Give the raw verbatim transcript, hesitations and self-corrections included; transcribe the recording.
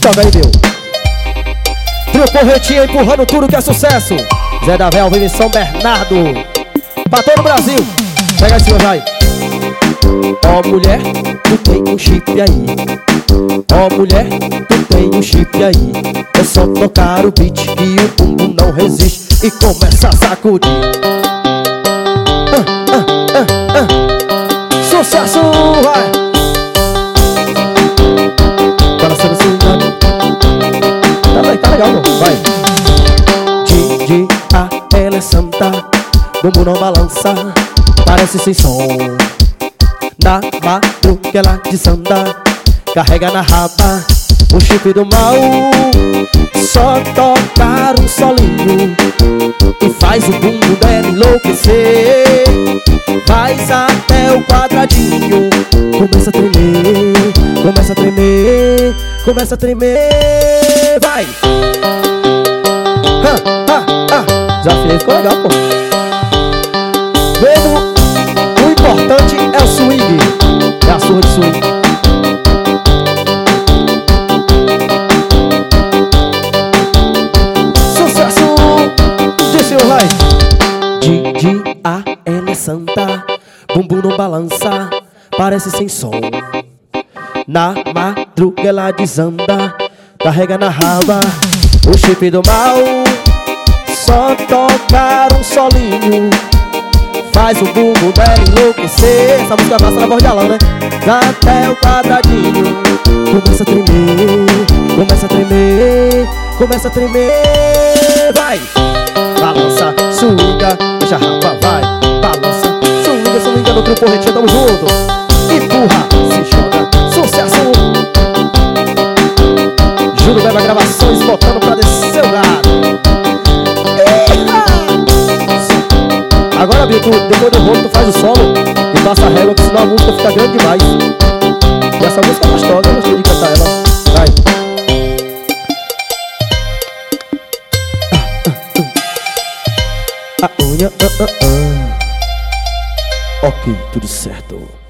Joga aí, meu. Trio Porretinha empurrando tudo que é sucesso. Zé da Véu, vive em São Bernardo. Pra todo o Brasil. Pega assim, vai. Ó mulher, tu tem um chip aí. Ó mulher, tu tem um chip aí. É só tocar o beat e o bumbum não resiste e começa a sacudir. ah, ah, ah, ah. Sucesso, vai. Balançando assim, tá, vai, tá legal, não? Vai. Didi, a ela é santa, bumbum não balança, parece sem som. Na madruga ela desanda, carrega na raba o chip do mal. Só tocar um solinho e faz o bumbum dela enlouquecer. Faz até o quadradinho, começa a tremer, começa a tremer, começa a tremer, vai! Ah, ah, ah. Desafio ficou legal, pô. Vendo, o importante é o swing, é a surra de swing. Sucesso, disse o vai. Didi, a ela é santa, bumbum não balança, parece sem som. Na madruga ela desanda, carrega na raba o chip do mal. Só tocar um solinho faz o bumbum dela enlouquecer. Essa música passa na voz de Alão, né? Até o quadradinho começa a tremer, começa a tremer, começa a tremer, vai! Balança, swinga, deixa a rapa, vai! Balança, swinga, swinga no Trio Porretinha, tamo junto! Empurra, se joga, sucesso! Júlio Beba Gravações, botando pra descer o gado. Agora, Bico, depois do rolo tu faz o solo e passa a régua, porque senão a música fica grande demais. E essa música é gostosa, eu gostei de cantar ela. Vai. A unha, ah, ah, ah. Ok, tudo certo.